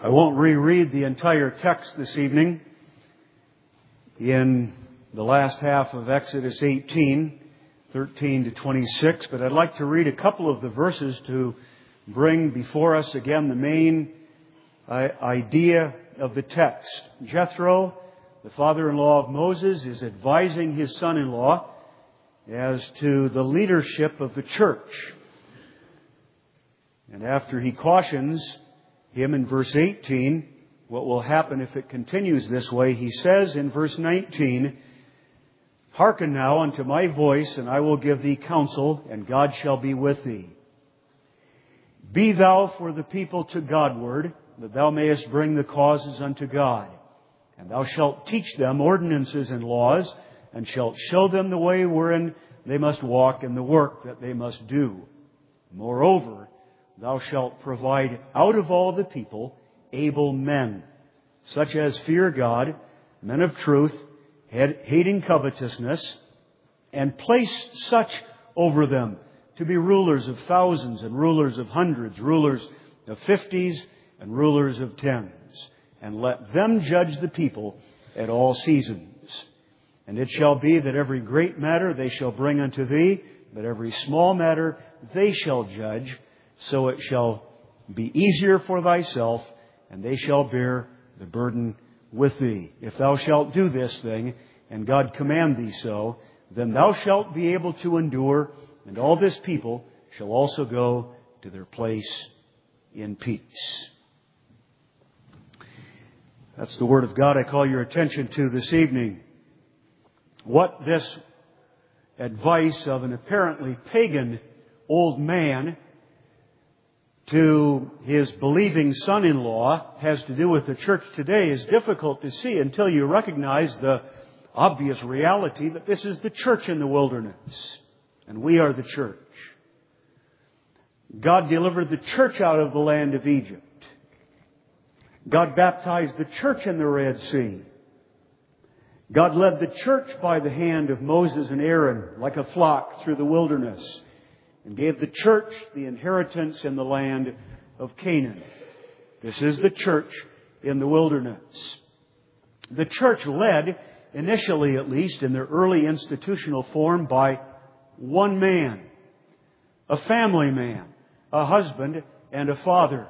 I won't reread the entire text this evening in the last half of Exodus 18, 13 to 26, but I'd like to read a couple of the verses to bring before us again the main idea of the text. Jethro, the father-in-law of Moses, is advising his son-in-law as to the leadership of the church. And after he cautions him in verse 18, what will happen if it continues this way, he says in verse 19, "Hearken now unto my voice, and I will give thee counsel, and God shall be with thee. Be thou for the people to Godward, that thou mayest bring the causes unto God. And thou shalt teach them ordinances and laws, and shalt show them the way wherein they must walk, and the work that they must do. Moreover, thou shalt provide out of all the people able men, such as fear God, men of truth, hating covetousness, and place such over them to be rulers of thousands and rulers of hundreds, rulers of 50s and rulers of 10s. And let them judge the people at all seasons. And it shall be that every great matter they shall bring unto thee, but every small matter they shall judge. So it shall be easier for thyself, and they shall bear the burden with thee. If thou shalt do this thing, and God command thee so, then thou shalt be able to endure, and all this people shall also go to their place in peace." That's the Word of God I call your attention to this evening. What this advice of an apparently pagan old man to his believing son-in-law has to do with the church today is difficult to see until you recognize the obvious reality that this is the church in the wilderness, and we are the church. God delivered the church out of the land of Egypt. God baptized the church in the Red Sea. God led the church by the hand of Moses and Aaron like a flock through the wilderness, and gave the church the inheritance in the land of Canaan. This is the church in the wilderness. The church led, initially at least, in their early institutional form by one man, a family man, a husband and a father.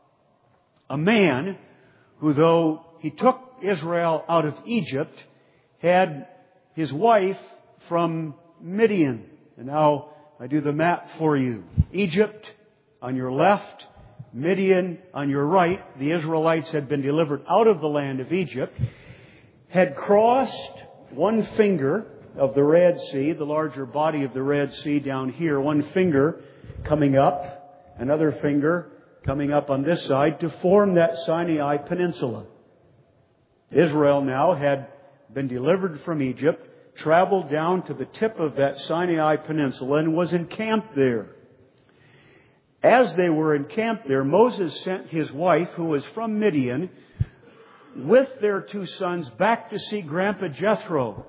A man who, though he took Israel out of Egypt, had his wife from Midian. And now I do the map for you. Egypt on your left, Midian on your right. The Israelites had been delivered out of the land of Egypt, had crossed one finger of the Red Sea, the larger body of the Red Sea down here, one finger coming up, another finger coming up on this side to form that Sinai Peninsula. Israel now had been delivered from Egypt, traveled down to the tip of that Sinai Peninsula, and was encamped there. As they were encamped there, Moses sent his wife, who was from Midian, with their two sons back to see Grandpa Jethro.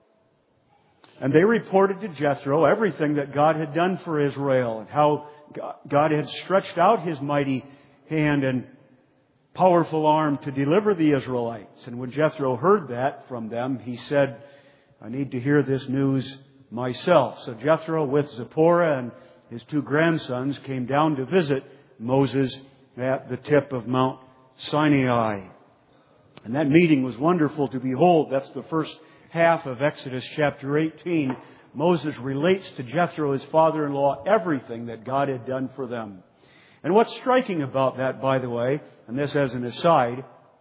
And they reported to Jethro everything that God had done for Israel, and how God had stretched out His mighty hand and powerful arm to deliver the Israelites. And when Jethro heard that from them, he said, "I need to hear this news myself." So Jethro, with Zipporah and his two grandsons, came down to visit Moses at the tip of Mount Sinai. And that meeting was wonderful to behold. That's the first half of Exodus chapter 18. Moses relates to Jethro, his father-in-law, everything that God had done for them. And what's striking about that, by the way, and this as an aside,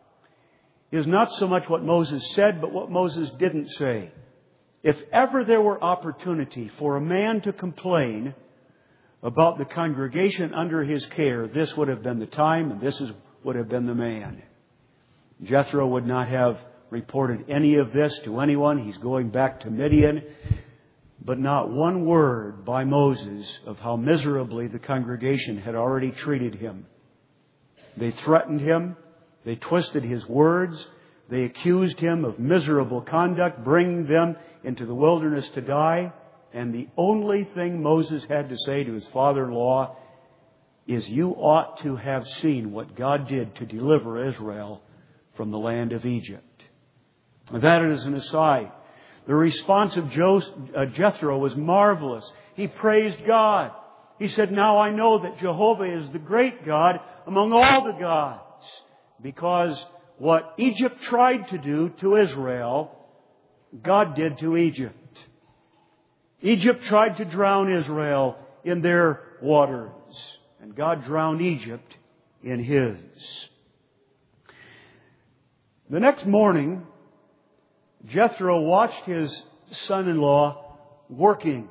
is not so much what Moses said, but what Moses didn't say. If ever there were opportunity for a man to complain about the congregation under his care, this would have been the time, and this would have been the man. Jethro would not have reported any of this to anyone. He's going back to Midian. But not one word by Moses of how miserably the congregation had already treated him. They threatened him. They twisted his words. They accused him of miserable conduct, bringing them into the wilderness to die. And the only thing Moses had to say to his father-in-law is you ought to have seen what God did to deliver Israel from the land of Egypt. That is an aside. The response of Jethro was marvelous. He praised God. He said, now I know that Jehovah is the great God among all the gods. Because what Egypt tried to do to Israel, God did to Egypt. Egypt tried to drown Israel in their waters, and God drowned Egypt in His. The next morning, Jethro watched his son-in-law working.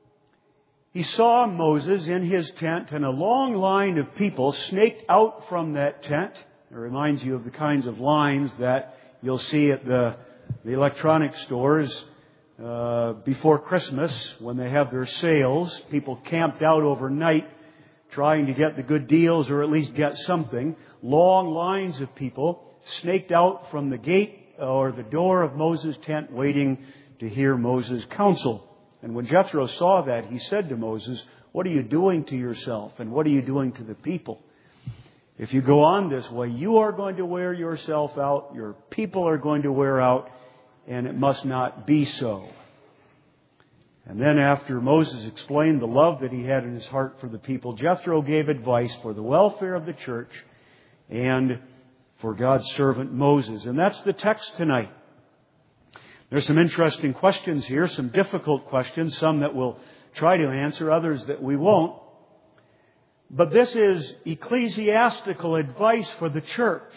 He saw Moses in his tent, and a long line of people snaked out from that tent. It reminds you of the kinds of lines that you'll see at the electronic stores before Christmas when they have their sales. People camped out overnight trying to get the good deals or at least get something. Long lines of people snaked out from the gate or the door of Moses' tent waiting to hear Moses' counsel. And when Jethro saw that, he said to Moses, what are you doing to yourself and what are you doing to the people? If you go on this way, you are going to wear yourself out, your people are going to wear out, and it must not be so. And then after Moses explained the love that he had in his heart for the people, Jethro gave advice for the welfare of the church and for God's servant Moses. And that's the text tonight. There's some interesting questions here, some difficult questions, some that we'll try to answer, others that we won't. But this is ecclesiastical advice for the church.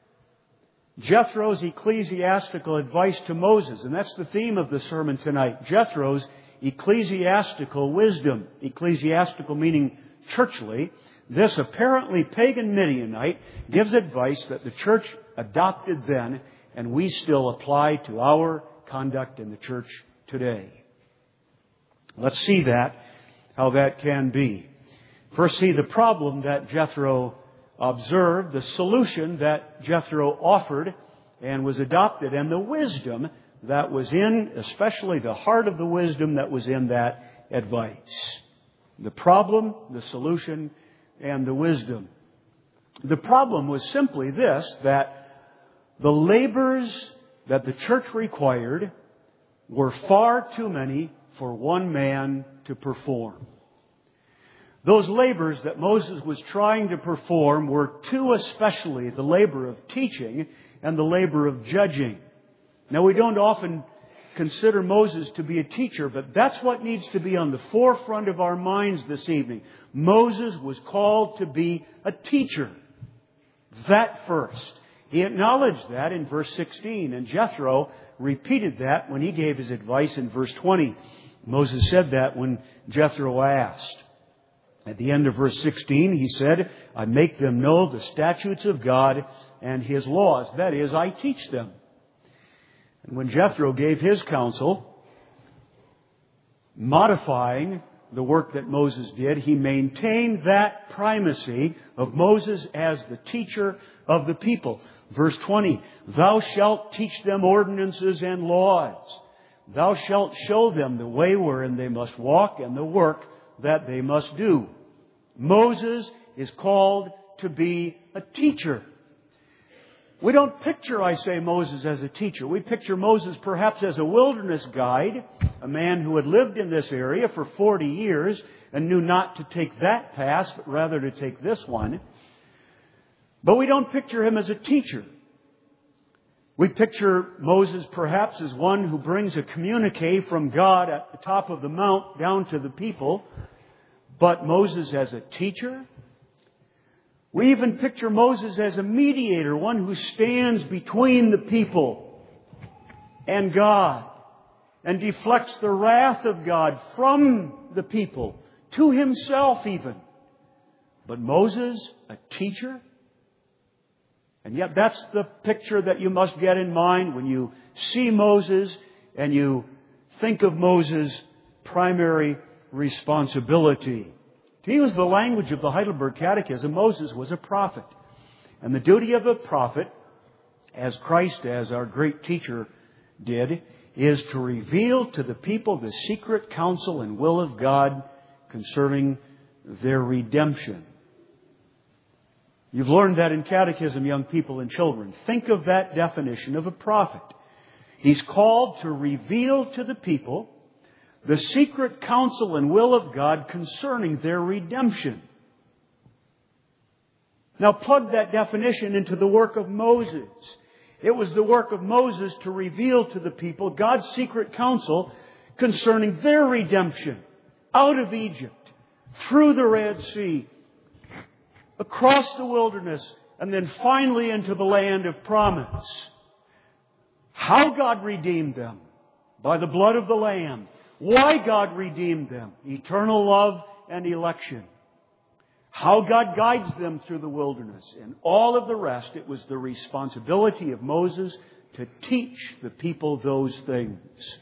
Jethro's ecclesiastical advice to Moses. And that's the theme of the sermon tonight. Jethro's ecclesiastical wisdom. Ecclesiastical meaning churchly. This apparently pagan Midianite gives advice that the church adopted then and we still apply to our conduct in the church today. Let's see how that can be. First, see the problem that Jethro observed, the solution that Jethro offered and was adopted, and the wisdom that was in, especially the heart of the wisdom that was in that advice. The problem, the solution, and the wisdom. The problem was simply this, that the labors that the church required were far too many for one man to perform. Those labors that Moses was trying to perform were two especially, the labor of teaching and the labor of judging. Now, we don't often consider Moses to be a teacher, but that's what needs to be on the forefront of our minds this evening. Moses was called to be a teacher. That first. He acknowledged that in verse 16, and Jethro repeated that when he gave his advice in verse 20. Moses said that when Jethro asked. At the end of verse 16, he said, I make them know the statutes of God and His laws. That is, I teach them. And when Jethro gave his counsel, modifying the work that Moses did, he maintained that primacy of Moses as the teacher of the people. Verse 20, Thou shalt teach them ordinances and laws. Thou shalt show them the way wherein they must walk and the work that they must do. Moses is called to be a teacher. We don't picture, Moses as a teacher. We picture Moses perhaps as a wilderness guide, a man who had lived in this area for 40 years and knew not to take that path, but rather to take this one. But we don't picture him as a teacher. We picture Moses perhaps as one who brings a communique from God at the top of the mount down to the people. But Moses as a teacher? We even picture Moses as a mediator, one who stands between the people and God and deflects the wrath of God from the people to himself even. But Moses, a teacher? And yet that's the picture that you must get in mind when you see Moses and you think of Moses' primary responsibility. To use the language of the Heidelberg Catechism, Moses was a prophet. And the duty of a prophet, as Christ, as our great teacher, did, is to reveal to the people the secret counsel and will of God concerning their redemption. You've learned that in catechism, young people and children. Think of that definition of a prophet. He's called to reveal to the people the secret counsel and will of God concerning their redemption. Now plug that definition into the work of Moses. It was the work of Moses to reveal to the people God's secret counsel concerning their redemption out of Egypt, through the Red Sea, across the wilderness, and then finally into the land of promise. How God redeemed them? By the blood of the Lamb. Why God redeemed them? Eternal love and election. How God guides them through the wilderness. And all of the rest, it was the responsibility of Moses to teach the people those things.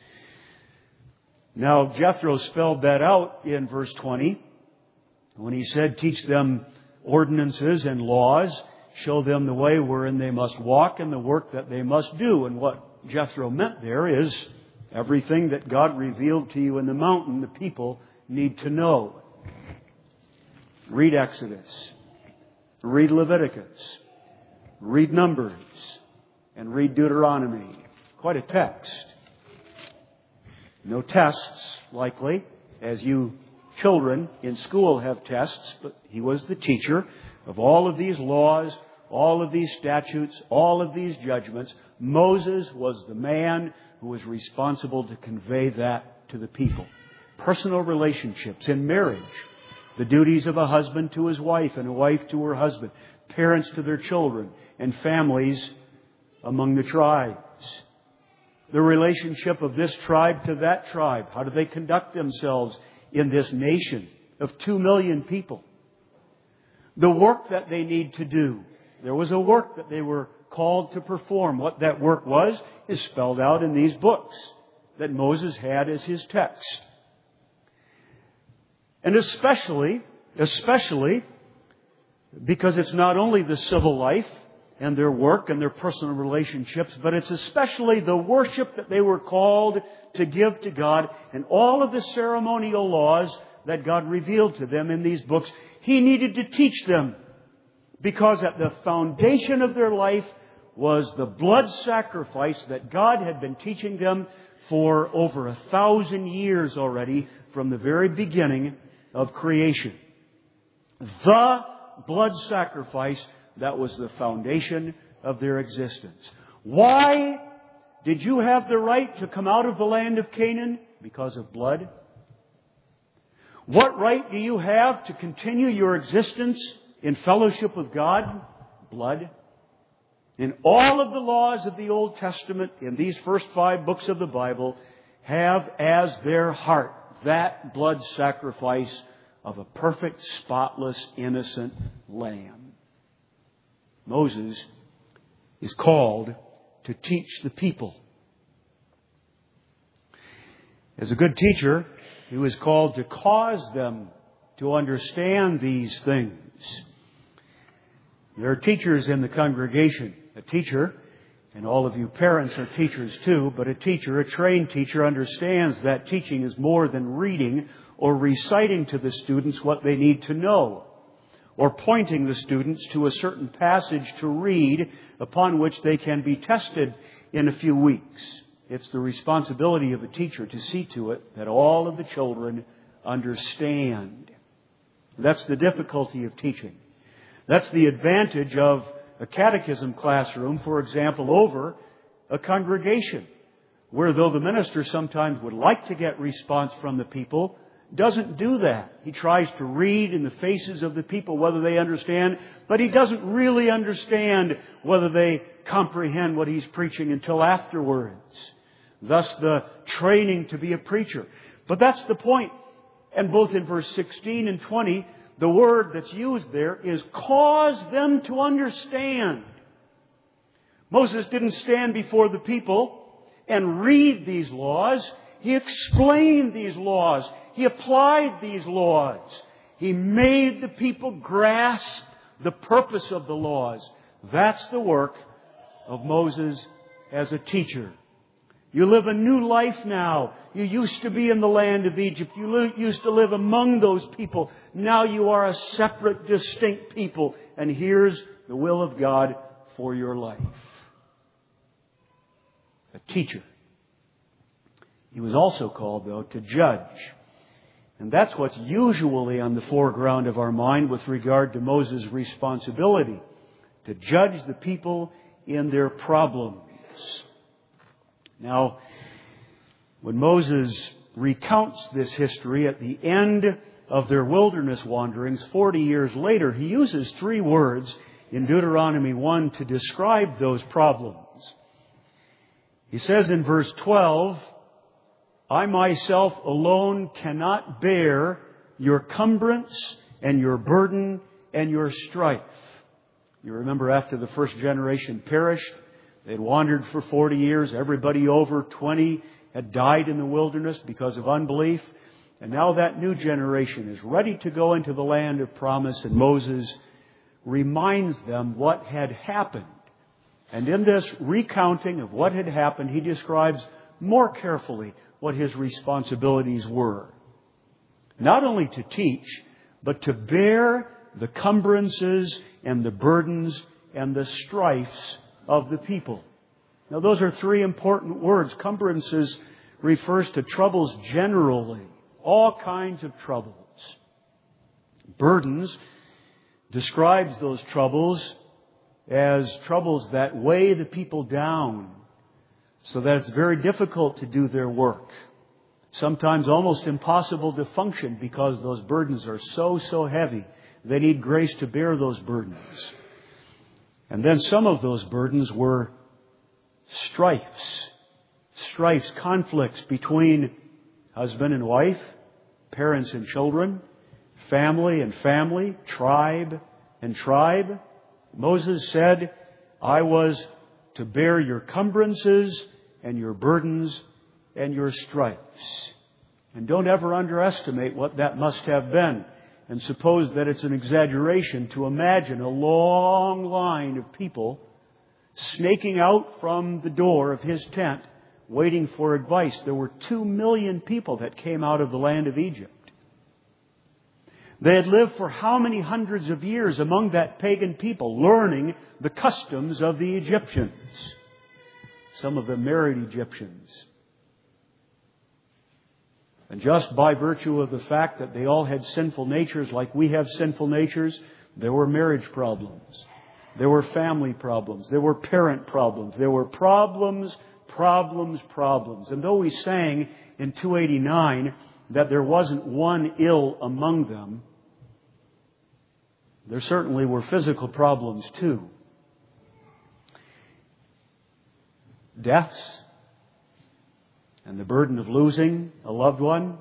Now, Jethro spelled that out in verse 20 when he said, teach them ordinances and laws, show them the way wherein they must walk and the work that they must do. And what Jethro meant there is everything that God revealed to you in the mountain, the people need to know. Read Exodus, read Leviticus, read Numbers, and read Deuteronomy. Quite a text. No tests, likely, as you children in school have tests, but he was the teacher of all of these laws, all of these statutes, all of these judgments. Moses was the man who was responsible to convey that to the people. Personal relationships in marriage, the duties of a husband to his wife and a wife to her husband, parents to their children, and families among the tribes. The relationship of this tribe to that tribe. How do they conduct themselves in this nation of 2 million people? The work that they need to do. There was a work that they were called to perform. What that work was is spelled out in these books that Moses had as his text. And especially because it's not only the civil life and their work and their personal relationships, but it's especially the worship that they were called to give to God and all of the ceremonial laws that God revealed to them in these books. He needed to teach them because at the foundation of their life was the blood sacrifice that God had been teaching them for over 1,000 years already from the very beginning of creation. The blood sacrifice that was the foundation of their existence. Why did you have the right to come out of the land of Canaan? Because of blood. What right do you have to continue your existence in fellowship with God? Blood. And all of the laws of the Old Testament in these first 5 books of the Bible have as their heart that blood sacrifice of a perfect, spotless, innocent lamb. Moses is called to teach the people. As a good teacher, he was called to cause them to understand these things. There are teachers in the congregation. A teacher, and all of you parents are teachers too, but a teacher, a trained teacher, understands that teaching is more than reading or reciting to the students what they need to know, or pointing the students to a certain passage to read upon which they can be tested in a few weeks. It's the responsibility of a teacher to see to it that all of the children understand. That's the difficulty of teaching. That's the advantage of a catechism classroom, for example, over a congregation, where though the minister sometimes would like to get response from the people, doesn't do that. He tries to read in the faces of the people whether they understand, but he doesn't really understand whether they comprehend what he's preaching until afterwards. Thus the training to be a preacher. But that's the point. And both in verse 16 and 20, the word that's used there is cause them to understand. Moses didn't stand before the people and read these laws. He explained these laws. He applied these laws. He made the people grasp the purpose of the laws. That's the work of Moses as a teacher. You live a new life now. You used to be in the land of Egypt. You used to live among those people. Now you are a separate, distinct people. And here's the will of God for your life. A teacher. He was also called, though, to judge. And that's what's usually on the foreground of our mind with regard to Moses' responsibility. To judge the people in their problems. Now, when Moses recounts this history at the end of their wilderness wanderings, 40 years later, he uses 3 words in Deuteronomy 1 to describe those problems. He says in verse 12, I myself alone cannot bear your cumbrance and your burden and your strife. You remember after the first generation perished, they'd wandered for 40 years. Everybody over 20 had died in the wilderness because of unbelief. And now that new generation is ready to go into the land of promise. And Moses reminds them what had happened. And in this recounting of what had happened, he describes more carefully what his responsibilities were. Not only to teach, but to bear the cumbrances and the burdens and the strifes of the people. Now those are 3 important words. Cumbrances refers to troubles generally. All kinds of troubles. Burdens describes those troubles as troubles that weigh the people down so that it's very difficult to do their work. Sometimes almost impossible to function because those burdens are so heavy. They need grace to bear those burdens. And then some of those burdens were strifes. Strifes, conflicts between husband and wife, parents and children, family and family, tribe and tribe. Moses said, I was to bear your cumbrances and your burdens and your strifes. And don't ever underestimate what that must have been. And suppose that it's an exaggeration to imagine a long line of people snaking out from the door of his tent, waiting for advice. There were 2 million people that came out of the land of Egypt. They had lived for how many hundreds of years among that pagan people, learning the customs of the Egyptians. Some of them married Egyptians. And just by virtue of the fact that they all had sinful natures like we have sinful natures, there were marriage problems. There were family problems. There were parent problems. There were problems. And though we sang in 289 that there wasn't one ill among them, there certainly were physical problems too. Deaths and the burden of losing a loved one.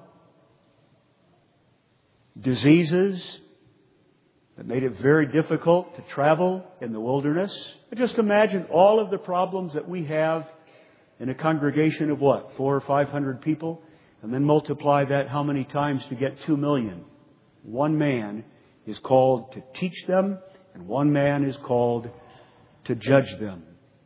Diseases that made it very difficult to travel in the wilderness. But just imagine all of the problems that we have in a congregation of what? 400 or 500 people? And then multiply that how many times to get 2 million? One man is called to teach them, and one man is called to judge them.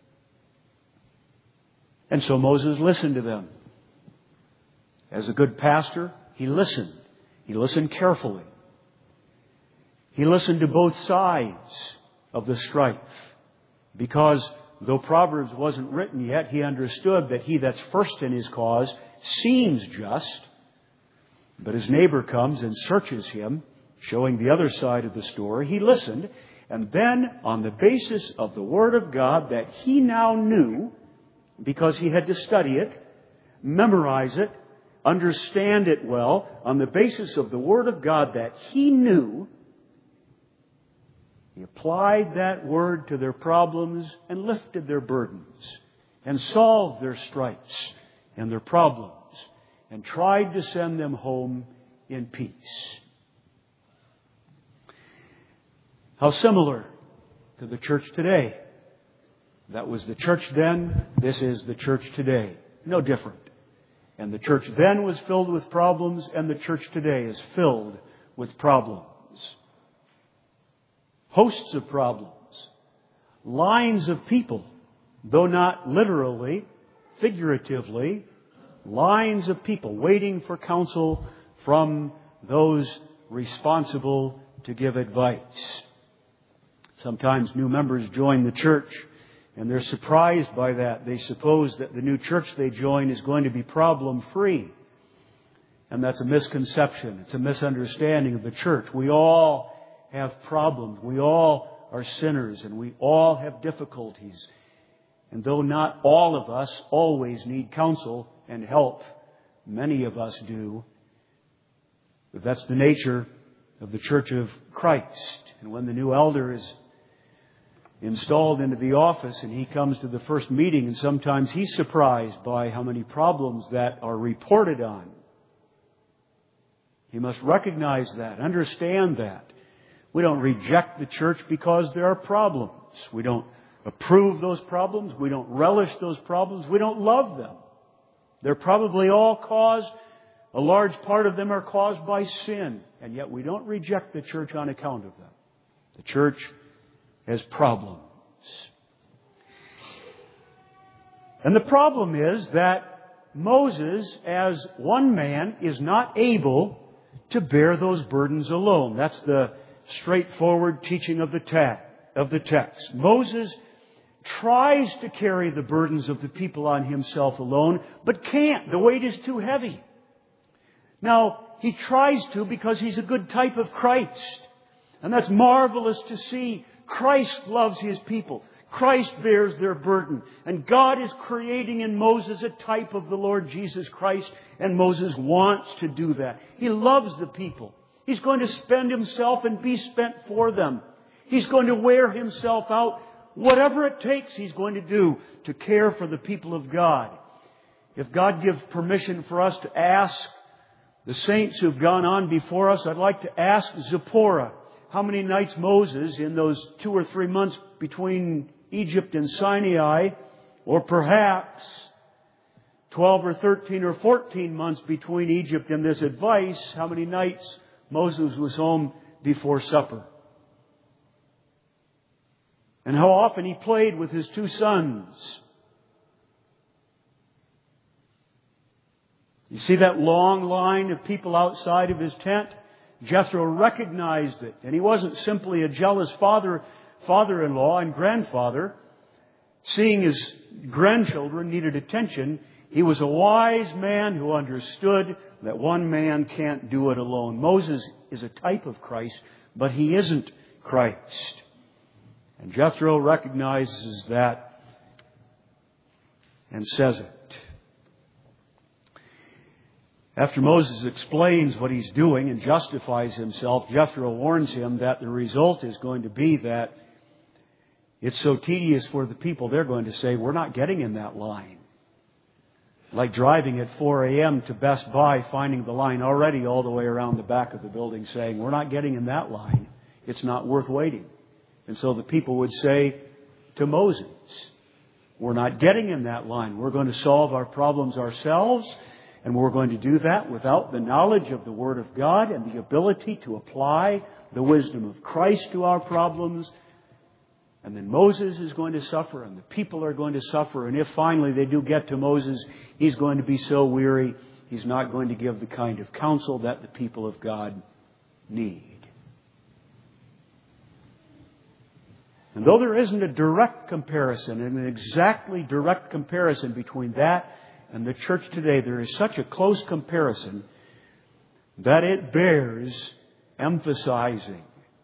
And so Moses listened to them. As a good pastor, he listened. He listened carefully. He listened to both sides of the strife. Because though Proverbs wasn't written yet, he understood that he that's first in his cause seems just, but his neighbor comes and searches him, showing the other side of the story. He listened, and then on the basis of the Word of God that he now knew, because he had to study it, memorize it, understand it well, on the basis of the Word of God that he knew, he applied that Word to their problems and lifted their burdens and solved their strifes and their problems and tried to send them home in peace. How similar to the church today. That was the church then. This is the church today. No different. And the church then was filled with problems, and the church today is filled with problems. Hosts of problems. Lines of people, though not literally, figuratively, lines of people waiting for counsel from those responsible to give advice. Sometimes new members join the church and they're surprised by that. They suppose that the new church they join is going to be problem-free. And that's a misconception. It's a misunderstanding of the church. We all have problems. We all are sinners and we all have difficulties. And though not all of us always need counsel and help, many of us do. But that's the nature of the Church of Christ. And when the new elder is installed into the office and he comes to the first meeting, and sometimes he's surprised by how many problems that are reported on. He must recognize that, understand that. We don't reject the church because there are problems. We don't approve those problems. We don't relish those problems. We don't love them. They're probably all caused, a large part of them are caused by sin. And yet we don't reject the church on account of them. The church has problems. And the problem is that Moses, as one man, is not able to bear those burdens alone. That's the straightforward teaching of the text. Moses tries to carry the burdens of the people on himself alone, but can't. The weight is too heavy. Now, he tries to because he's a good type of Christ. And that's marvelous to see. Christ loves His people. Christ bears their burden. And God is creating in Moses a type of the Lord Jesus Christ. And Moses wants to do that. He loves the people. He's going to spend himself and be spent for them. He's going to wear himself out. Whatever it takes, he's going to do to care for the people of God. If God gives permission for us to ask the saints who've gone on before us, I'd like to ask Zipporah how many nights Moses, in those 2 or 3 months between Egypt and Sinai, or perhaps 12 or 13 or 14 months between Egypt and this advice, how many nights Moses was home before supper. And how often he played with his 2 sons. You see that long line of people outside of his tent? Jethro recognized it. And he wasn't simply a jealous father-in-law and grandfather. Seeing his grandchildren needed attention, he was a wise man who understood that one man can't do it alone. Moses is a type of Christ, but he isn't Christ. And Jethro recognizes that and says it. After Moses explains what he's doing and justifies himself, Jethro warns him that the result is going to be that it's so tedious for the people, they're going to say, we're not getting in that line. Like driving at 4 a.m. to Best Buy, finding the line already all the way around the back of the building, saying, we're not getting in that line. It's not worth waiting. And so the people would say to Moses, we're not getting in that line. We're going to solve our problems ourselves. And we're going to do that without the knowledge of the Word of God and the ability to apply the wisdom of Christ to our problems. And then Moses is going to suffer and the people are going to suffer. And if finally they do get to Moses, he's going to be so weary, he's not going to give the kind of counsel that the people of God need. And though there isn't a direct comparison, an exactly direct comparison between that and the church today, there is such a close comparison that it bears emphasizing.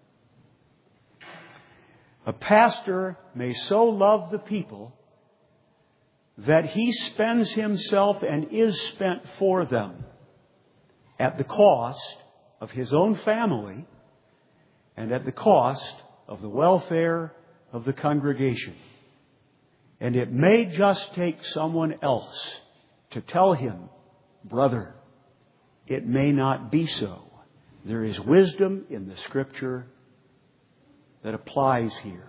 A pastor may so love the people that he spends himself and is spent for them at the cost of his own family and at the cost of the welfare of the congregation. And it may just take someone else to tell him, brother, it may not be so. There is wisdom in the Scripture that applies here.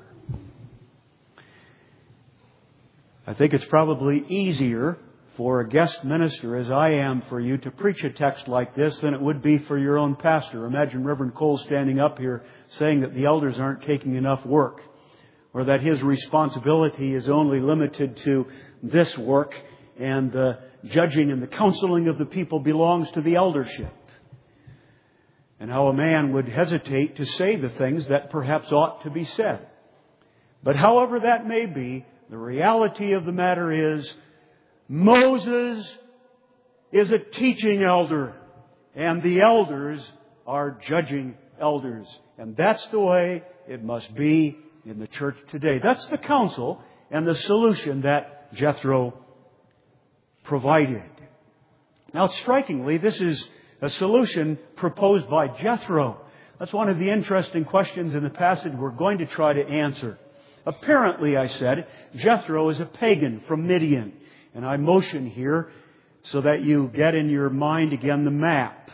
I think it's probably easier for a guest minister, as I am for you, to preach a text like this than it would be for your own pastor. Imagine Reverend Cole standing up here saying that the elders aren't taking enough work, or that his responsibility is only limited to this work and the judging and the counseling of the people belongs to the eldership. And how a man would hesitate to say the things that perhaps ought to be said. But however that may be, the reality of the matter is Moses is a teaching elder, and the elders are judging elders. And that's the way it must be in the church today. That's the counsel and the solution that Jethro provided. Now, strikingly, this is a solution proposed by Jethro. That's one of the interesting questions in the passage we're going to try to answer. Apparently, I said, Jethro is a pagan from Midian. And I motion here so that you get in your mind again the map.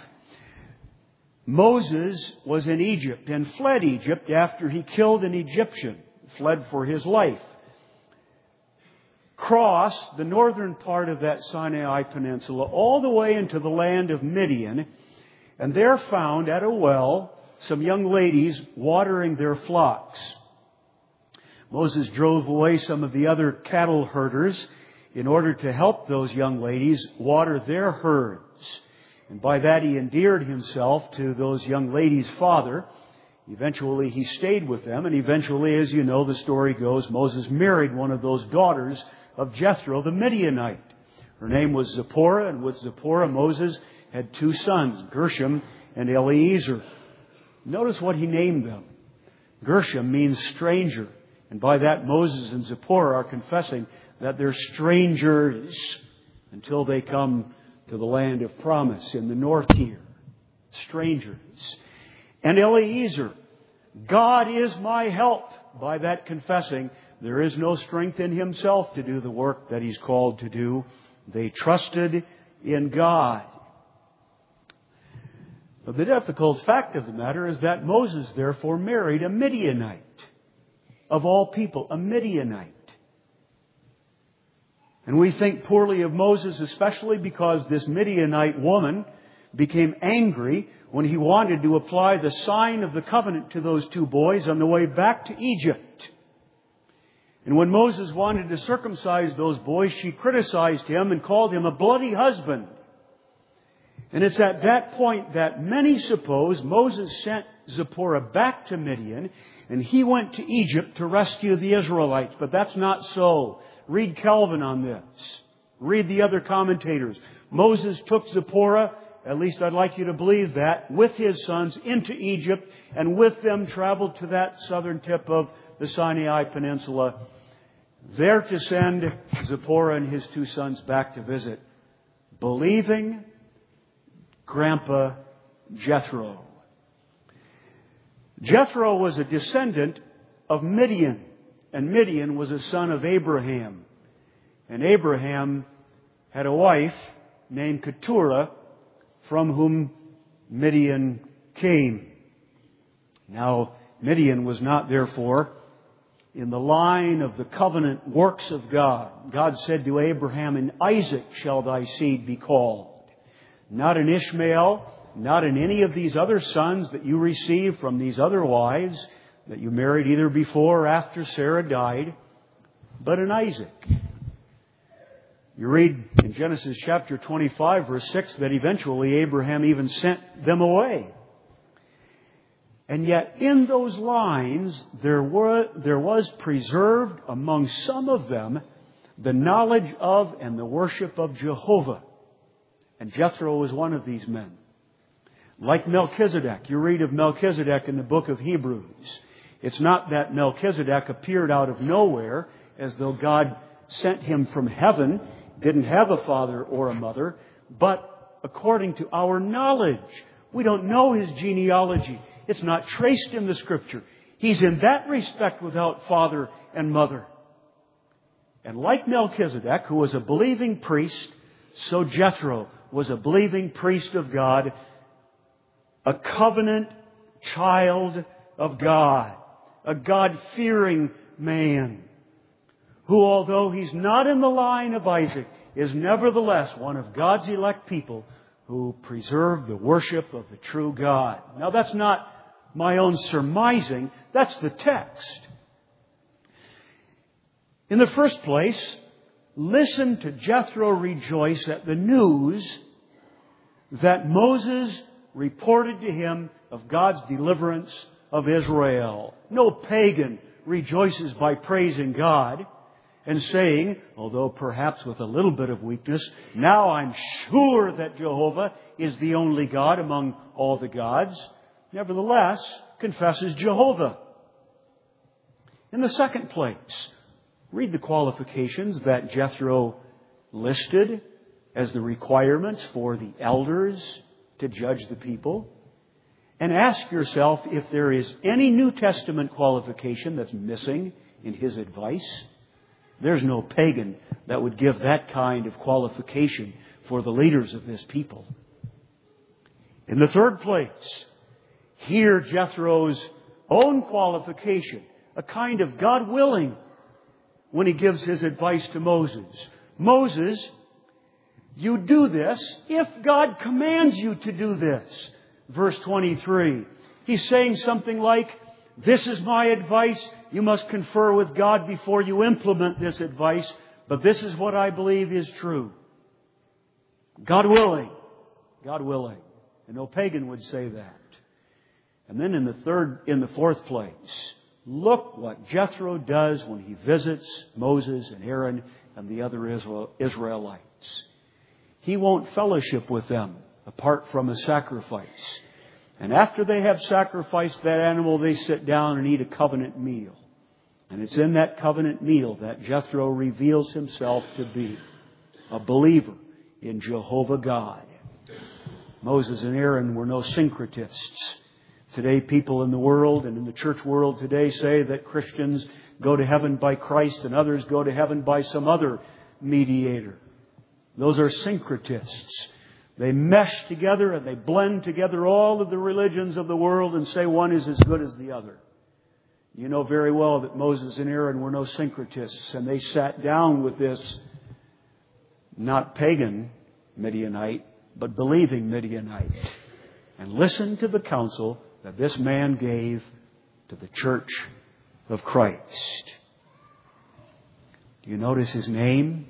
Moses was in Egypt and fled Egypt after he killed an Egyptian, fled for his life. Crossed the northern part of that Sinai Peninsula all the way into the land of Midian, and there found at a well some young ladies watering their flocks. Moses drove away some of the other cattle herders in order to help those young ladies water their herds. And by that he endeared himself to those young ladies' father. Eventually he stayed with them, and eventually, as you know, the story goes, Moses married one of those daughters of Jethro, the Midianite. Her name was Zipporah, and with Zipporah, Moses had two sons, Gershom and Eliezer. Notice what he named them. Gershom means stranger, and by that Moses and Zipporah are confessing that they're strangers until they come to the land of promise in the north here. Strangers. And Eliezer, God is my help. By that confessing, there is no strength in himself to do the work that he's called to do. They trusted in God. But the difficult fact of the matter is that Moses therefore married a Midianite. Of all people, a Midianite. And we think poorly of Moses, especially because this Midianite woman became angry when he wanted to apply the sign of the covenant to those two boys on the way back to Egypt. And when Moses wanted to circumcise those boys, she criticized him and called him a bloody husband. And it's at that point that many suppose Moses sent Zipporah back to Midian and he went to Egypt to rescue the Israelites. But that's not so. Read Calvin on this. Read the other commentators. Moses took Zipporah, at least I'd like you to believe that, with his sons into Egypt, and with them traveled to that southern tip of the Sinai Peninsula, there to send Zipporah and his two sons back to visit believing Grandpa Jethro. Jethro was a descendant of Midian, and Midian was a son of Abraham. And Abraham had a wife named Keturah, from whom Midian came. Now, Midian was not, therefore, in the line of the covenant works of God. God said to Abraham, "In Isaac shall thy seed be called." Not in Ishmael, not in any of these other sons that you received from these other wives that you married either before or after Sarah died, but in Isaac. You read in Genesis chapter 25, verse 6, that eventually Abraham even sent them away. And yet in those lines, there was preserved among some of them the knowledge of and the worship of Jehovah. And Jethro was one of these men. Like Melchizedek, you read of Melchizedek in the book of Hebrews. It's not that Melchizedek appeared out of nowhere as though God sent him from heaven, didn't have a father or a mother, but according to our knowledge. We don't know his genealogy. It's not traced in the Scripture. He's in that respect without father and mother. And like Melchizedek, who was a believing priest, so Jethro was a believing priest of God, a covenant child of God, a God-fearing man, who, although he's not in the line of Isaac, is nevertheless one of God's elect people who preserve the worship of the true God. Now, that's not my own surmising. That's the text. In the first place, listen to Jethro rejoice at the news that Moses reported to him of God's deliverance of Israel. No pagan rejoices by praising God and saying, although perhaps with a little bit of weakness, now I'm sure that Jehovah is the only God among all the gods. Nevertheless, confesses Jehovah. In the second place, read the qualifications that Jethro listed as the requirements for the elders to judge the people. And ask yourself if there is any New Testament qualification that's missing in his advice. There's no pagan that would give that kind of qualification for the leaders of this people. In the third place, hear Jethro's own qualification, a kind of God willing, when he gives his advice to Moses. Moses, you do this if God commands you to do this. Verse 23. He's saying something like, this is my advice. You must confer with God before you implement this advice. But this is what I believe is true. God willing. God willing. And no pagan would say that. And then in the fourth place, look what Jethro does when he visits Moses and Aaron and the other Israelites. He won't fellowship with them apart from a sacrifice. And after they have sacrificed that animal, they sit down and eat a covenant meal. And it's in that covenant meal that Jethro reveals himself to be a believer in Jehovah God. Moses and Aaron were no syncretists. Today, people in the world and in the church world today say that Christians go to heaven by Christ and others go to heaven by some other mediator. Those are syncretists. They mesh together and they blend together all of the religions of the world and say one is as good as the other. You know very well that Moses and Aaron were no syncretists, and they sat down with this not pagan Midianite, but believing Midianite, and listened to the counsel that this man gave to the church of Christ. Do you notice his name?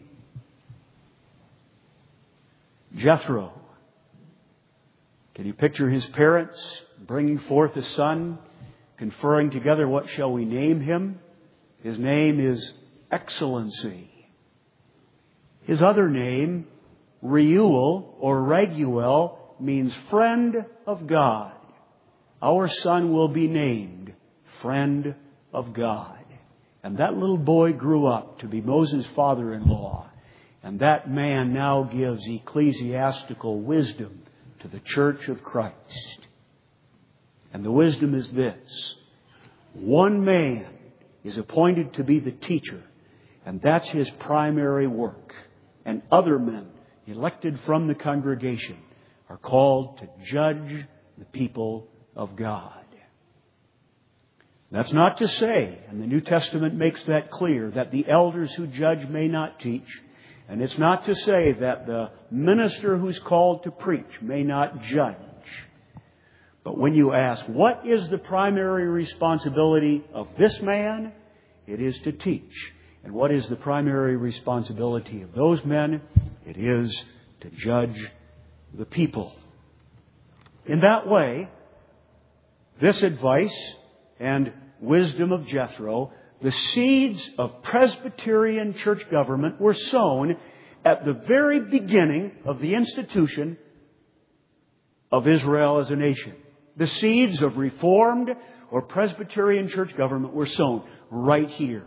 Jethro. Can you picture his parents bringing forth a son, conferring together, what shall we name him? His name is Excellency. His other name, Reuel or Raguel, means friend of God. Our son will be named Friend of God. And that little boy grew up to be Moses' father-in-law. And that man now gives ecclesiastical wisdom to the church of Christ. And the wisdom is this. One man is appointed to be the teacher, and that's his primary work. And other men, elected from the congregation, are called to judge the people of God. That's not to say, and the New Testament makes that clear, that the elders who judge may not teach. And it's not to say that the minister who's called to preach may not judge. But when you ask, what is the primary responsibility of this man? It is to teach. And what is the primary responsibility of those men? It is to judge the people. In that way, this advice and wisdom of Jethro, the seeds of Presbyterian church government were sown at the very beginning of the institution of Israel as a nation. The seeds of Reformed or Presbyterian church government were sown right here.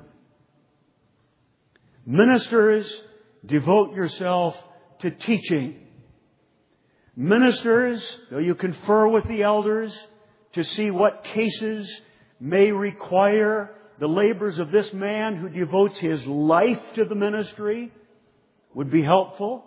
Ministers, devote yourself to teaching. Ministers, though you confer with the elders to see what cases may require the labors of this man who devotes his life to the ministry, would be helpful.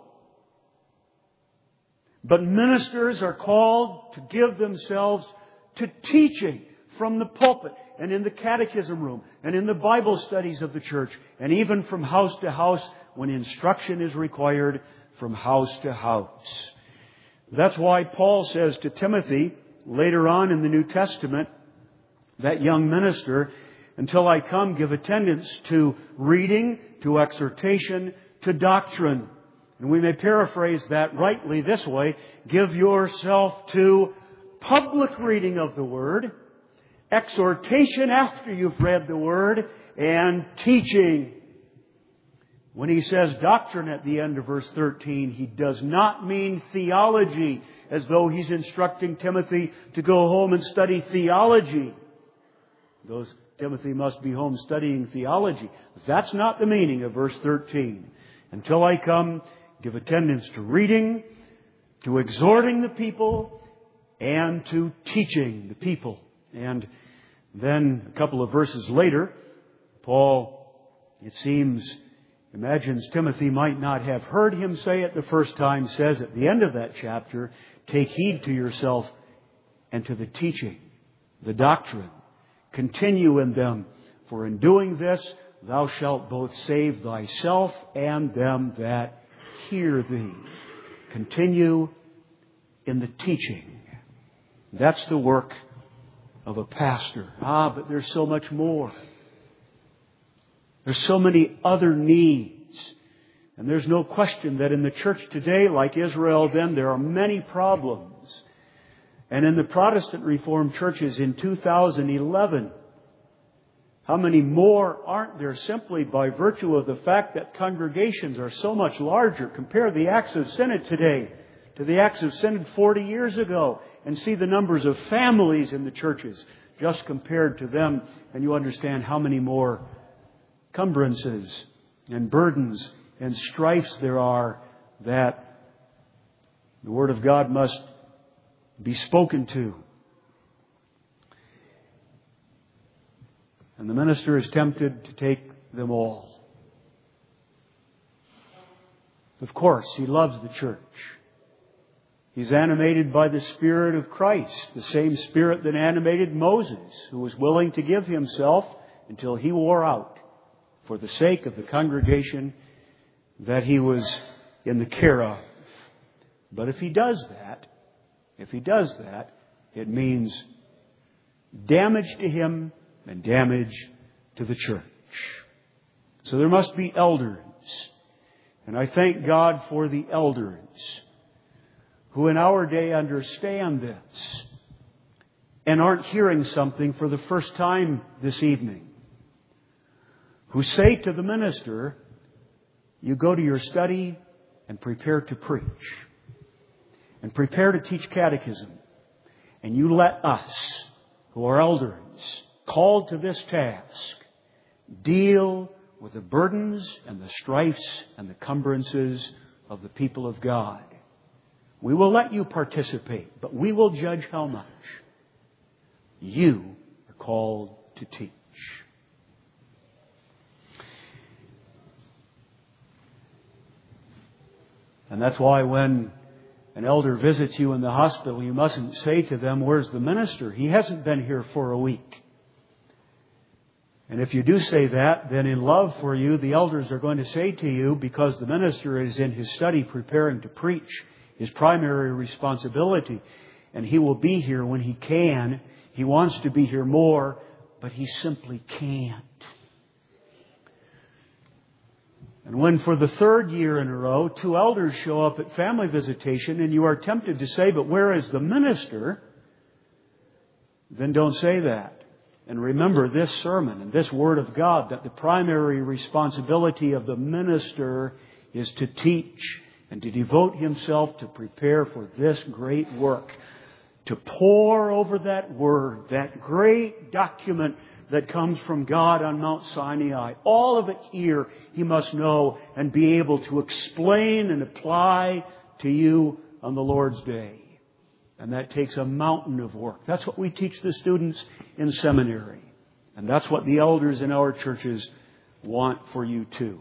But ministers are called to give themselves to teaching from the pulpit and in the catechism room and in the Bible studies of the church, and even from house to house when instruction is required from house to house. That's why Paul says to Timothy later on in the New Testament, that young minister, until I come, give attendance to reading, to exhortation, to doctrine. And we may paraphrase that rightly this way: give yourself to public reading of the Word, exhortation after you've read the Word, and teaching. When he says doctrine at the end of verse 13, he does not mean theology, as though he's instructing Timothy to go home and study theology. Timothy must be home studying theology. That's not the meaning of verse 13. Until I come, give attendance to reading, to exhorting the people, and to teaching the people. And then a couple of verses later, Paul, it seems, imagines Timothy might not have heard him say it the first time, says at the end of that chapter, take heed to yourself and to the teaching, the doctrine. Continue in them, for in doing this thou shalt both save thyself and them that hear thee. Continue in the teaching. That's the work of a pastor. But there's so much more. There's so many other needs. And there's no question that in the church today, like Israel then, there are many problems. And in the Protestant Reformed churches in 2011, how many more aren't there simply by virtue of the fact that congregations are so much larger? Compare the Acts of Synod today to the Acts of Synod 40 years ago and see the numbers of families in the churches just compared to them, and you understand how many more encumbrances and burdens and strifes there are that the Word of God must be spoken to. And the minister is tempted to take them all. Of course, he loves the church. He's animated by the Spirit of Christ, the same Spirit that animated Moses, who was willing to give himself until he wore out for the sake of the congregation that he was in the care of. But if he does that, it means damage to him and damage to the church. So there must be elders. And I thank God for the elders who in our day understand this and aren't hearing something for the first time this evening. Who say to the minister, you go to your study and prepare to preach. And prepare to teach catechism. And you let us, who are elders, called to this task, deal with the burdens and the strifes and the encumbrances of the people of God. We will let you participate, but we will judge how much. You are called to teach. And that's why when an elder visits you in the hospital, you mustn't say to them, where's the minister? He hasn't been here for a week. And if you do say that, then in love for you, the elders are going to say to you, because the minister is in his study preparing to preach, his primary responsibility, and he will be here when he can. He wants to be here more, but he simply can't. And when for the third year in a row, 2 elders show up at family visitation and you are tempted to say, but where is the minister? Then don't say that. And remember this sermon and this Word of God, that the primary responsibility of the minister is to teach and to devote himself to prepare for this great work. To pore over that Word, that great document that comes from God on Mount Sinai. All of it here he must know and be able to explain and apply to you on the Lord's day. And that takes a mountain of work. That's what we teach the students in seminary. And that's what the elders in our churches want for you too.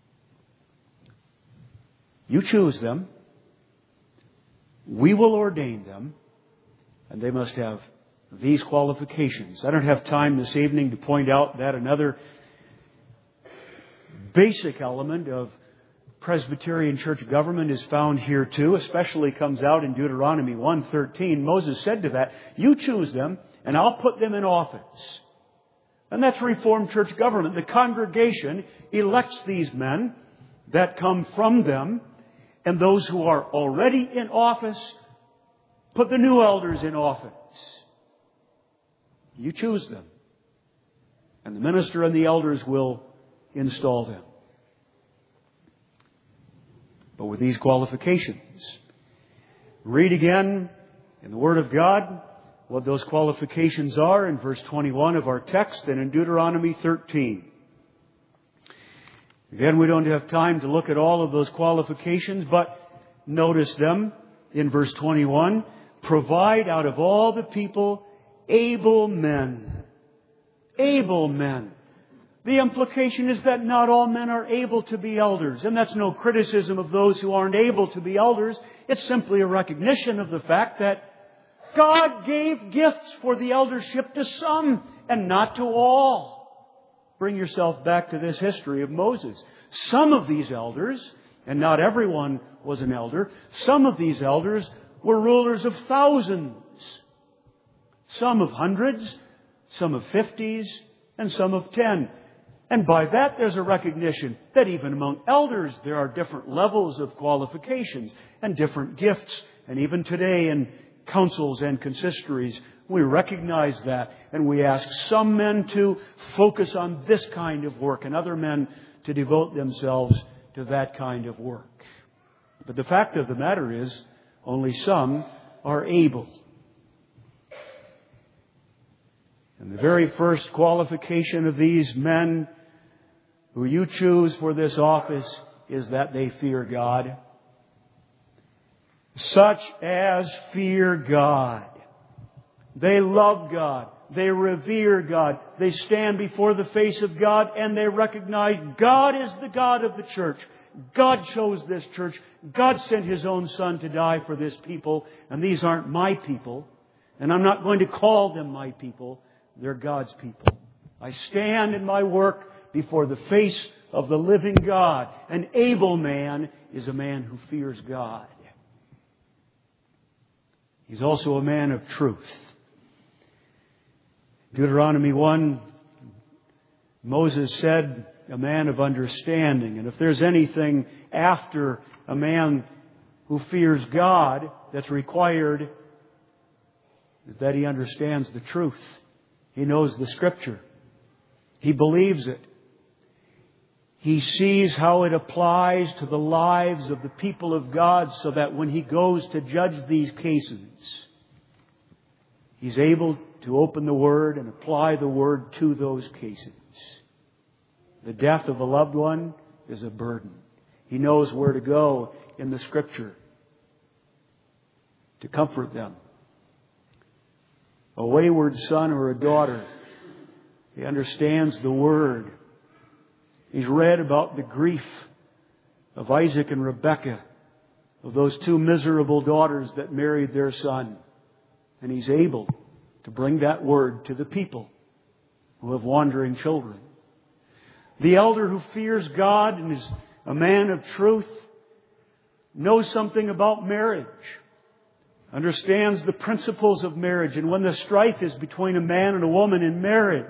You choose them. We will ordain them. And they must have these qualifications. I don't have time this evening to point out that another basic element of Presbyterian church government is found here too, especially comes out in Deuteronomy 1:13. Moses said to that, you choose them and I'll put them in office. And that's Reformed church government. The congregation elects these men. that come from them, and those who are already in office, put the new elders in office. You choose them. And the minister and the elders will install them. But with these qualifications. Read again in the Word of God what those qualifications are in verse 21 of our text and in Deuteronomy 13. Again, we don't have time to look at all of those qualifications, but notice them in verse 21. Provide out of all the people able men. Able men. The implication is that not all men are able to be elders. And that's no criticism of those who aren't able to be elders. It's simply a recognition of the fact that God gave gifts for the eldership to some and not to all. Bring yourself back to this history of Moses. Some of these elders, and not everyone was an elder, some of these elders were rulers of thousands. Some of hundreds, some of 50s, and some of 10. And by that there's a recognition that even among elders there are different levels of qualifications and different gifts. And even today in councils and consistories, we recognize that. And we ask some men to focus on this kind of work and other men to devote themselves to that kind of work. But the fact of the matter is, only some are able. And the very first qualification of these men who you choose for this office is that they fear God. Such as fear God. They love God. They revere God. They stand before the face of God and they recognize God is the God of the church. God chose this church. God sent His own Son to die for this people. And these aren't my people. And I'm not going to call them my people. They're God's people. I stand in my work before the face of the living God. An able man is a man who fears God. He's also a man of truth. Deuteronomy 1, Moses said, a man of understanding. And if there's anything after a man who fears God that's required, is that he understands the truth. He knows the Scripture. He believes it. He sees how it applies to the lives of the people of God so that when he goes to judge these cases, he's able to open the Word and apply the Word to those cases. The death of a loved one is a burden. He knows where to go in the Scripture to comfort them. A wayward son or a daughter, he understands the Word. He's read about the grief of Isaac and Rebekah, of those two miserable daughters that married their son. And he's able to bring that Word to the people who have wandering children. The elder who fears God and is a man of truth knows something about marriage. Understands the principles of marriage. And when the strife is between a man and a woman in marriage,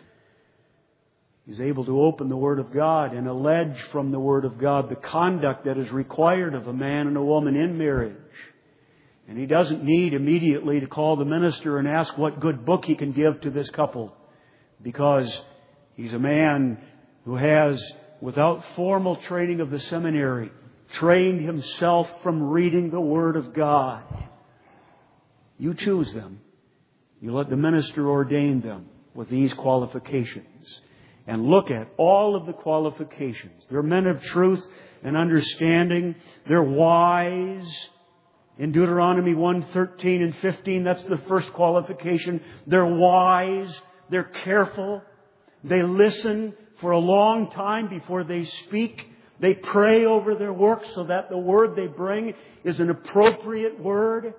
he's able to open the Word of God and allege from the Word of God the conduct that is required of a man and a woman in marriage. And he doesn't need immediately to call the minister and ask what good book he can give to this couple, because he's a man who has, without formal training of the seminary, trained himself from reading the Word of God. You choose them. You let the minister ordain them with these qualifications. And look at all of the qualifications. They're men of truth and understanding. They're wise. In Deuteronomy 1:13 and 15, that's the first qualification. They're wise. They're careful. They listen for a long time before they speak. They pray over their work so that the word they bring is an appropriate word.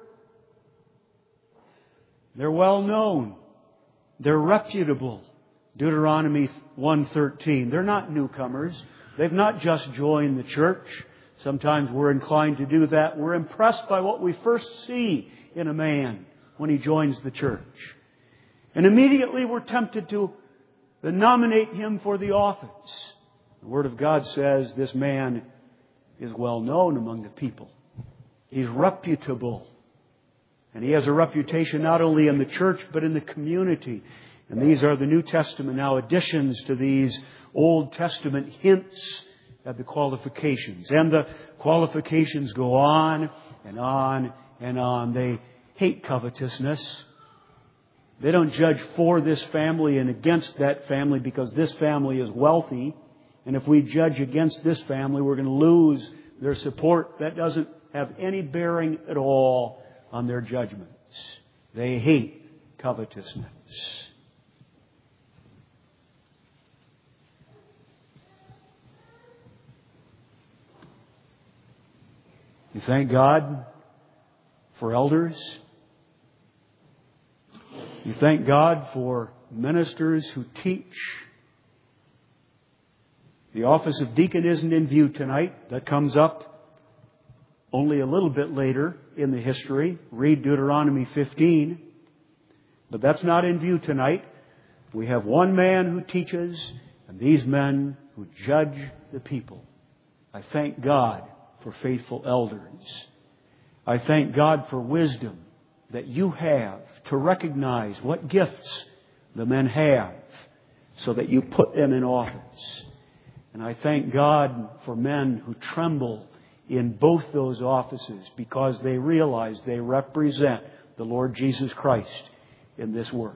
They're well known. They're reputable. Deuteronomy 1:13. They're not newcomers. They've not just joined the church. Sometimes we're inclined to do that. We're impressed by what we first see in a man when he joins the church. And immediately we're tempted to nominate him for the office. The Word of God says this man is well known among the people. He's reputable. And he has a reputation not only in the church but in the community. And these are the New Testament now additions to these Old Testament hints at the qualifications. And the qualifications go on and on and on. They hate covetousness. They don't judge for this family and against that family because this family is wealthy. And if we judge against this family, we're going to lose their support. That doesn't have any bearing at all on their judgments. They hate covetousness. You thank God for elders. You thank God for ministers who teach. The office of deacon isn't in view tonight. That comes up only a little bit later in the history. Read Deuteronomy 15. But that's not in view tonight. We have one man who teaches and these men who judge the people. I thank God for faithful elders. I thank God for wisdom that you have to recognize what gifts the men have so that you put them in office. And I thank God for men who tremble in both those offices because they realize they represent the Lord Jesus Christ in this work.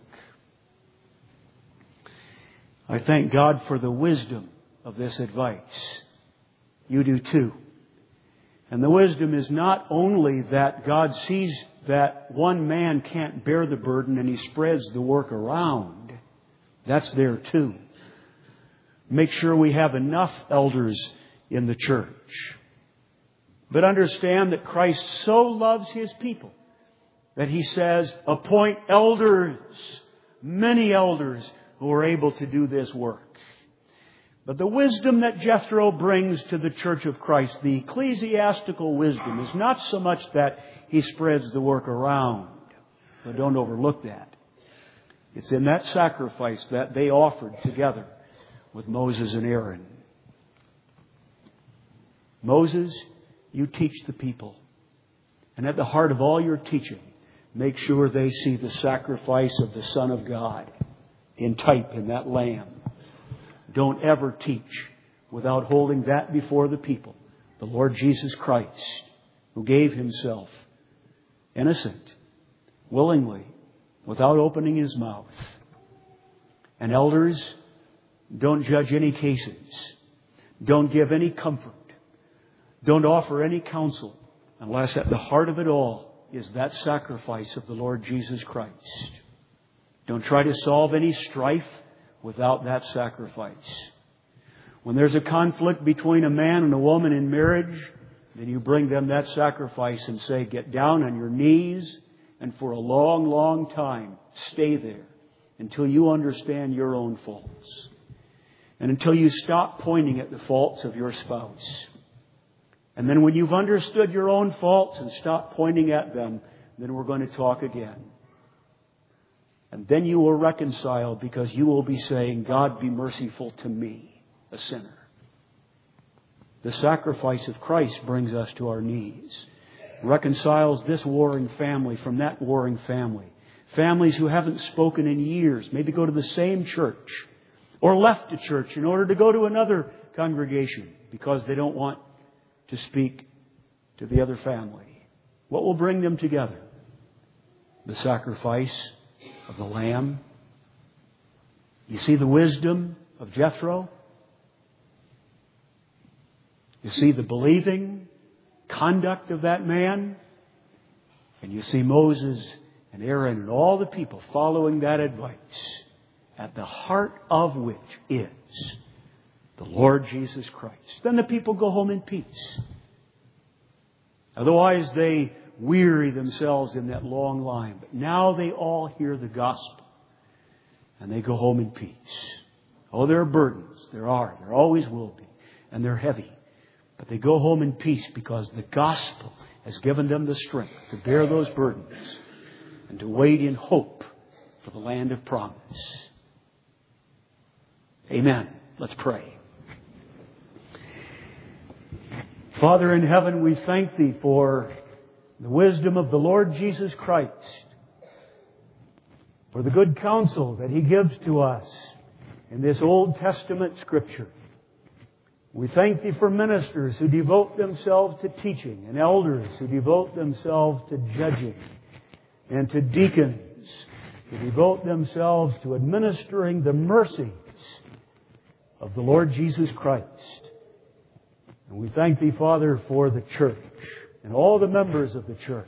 I thank God for the wisdom of this advice. You do too. And the wisdom is not only that God sees that one man can't bear the burden and He spreads the work around. That's there too. Make sure we have enough elders in the church. But understand that Christ so loves His people that He says, appoint elders, many elders who are able to do this work. But the wisdom that Jethro brings to the church of Christ, the ecclesiastical wisdom, is not so much that he spreads the work around. But don't overlook that. It's in that sacrifice that they offered together with Moses and Aaron. Moses, you teach the people. And at the heart of all your teaching, make sure they see the sacrifice of the Son of God in type in that lamb. Don't ever teach without holding that before the people. The Lord Jesus Christ, who gave Himself innocent, willingly, without opening His mouth. And elders, don't judge any cases. Don't give any comfort. Don't offer any counsel unless at the heart of it all is that sacrifice of the Lord Jesus Christ. Don't try to solve any strife without that sacrifice. When there's a conflict between a man and a woman in marriage, then you bring them that sacrifice and say, get down on your knees and for a long, long time, stay there until you understand your own faults. And until you stop pointing at the faults of your spouse. And then when you've understood your own faults and stop pointing at them, then we're going to talk again. And then you will reconcile because you will be saying, God, be merciful to me, a sinner. The sacrifice of Christ brings us to our knees. Reconciles this warring family from that warring family. Families who haven't spoken in years, maybe go to the same church or left the church in order to go to another congregation because they don't want to speak to the other family. What will bring them together? The sacrifice of the Lamb. You see the wisdom of Jethro? You see the believing conduct of that man? And you see Moses and Aaron and all the people following that advice, at the heart of which is the Lord Jesus Christ. Then the people go home in peace. Otherwise they weary themselves in that long line. But now they all hear the gospel. And they go home in peace. Oh, there are burdens. There are. There always will be. And they're heavy. But they go home in peace because the gospel has given them the strength to bear those burdens and to wait in hope for the land of promise. Amen. Let's pray. Father in heaven, we thank Thee for the wisdom of the Lord Jesus Christ, for the good counsel that He gives to us in this Old Testament Scripture. We thank Thee for ministers who devote themselves to teaching, and elders who devote themselves to judging, and to deacons who devote themselves to administering the mercies of the Lord Jesus Christ. And we thank Thee, Father, for the church and all the members of the church.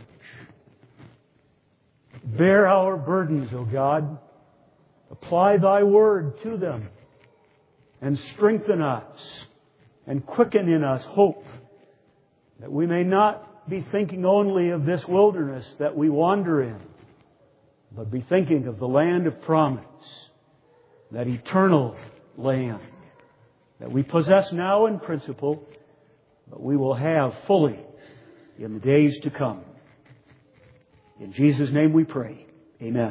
Bear our burdens, O God. Apply Thy word to them and strengthen us and quicken in us hope, that we may not be thinking only of this wilderness that we wander in, but be thinking of the land of promise, that eternal land that we possess now in principle, but we will have fully in the days to come. In Jesus' name we pray. Amen.